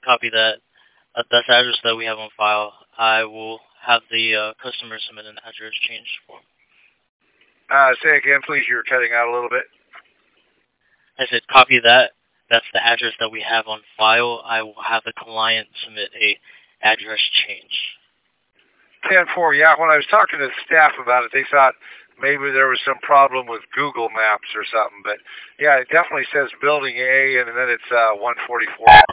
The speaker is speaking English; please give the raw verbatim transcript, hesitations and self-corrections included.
copy that. Uh, that's the address that we have on file. I will have the uh, customer submit an address change form. Uh, say again, please. You're cutting out a little bit. I said copy that. That's the address that we have on file. I will have the client submit a address change. ten four, yeah. When I was talking to the staff about it, they thought maybe there was some problem with Google Maps or something. But, yeah, it definitely says Building A, and then it's uh, one forty-four.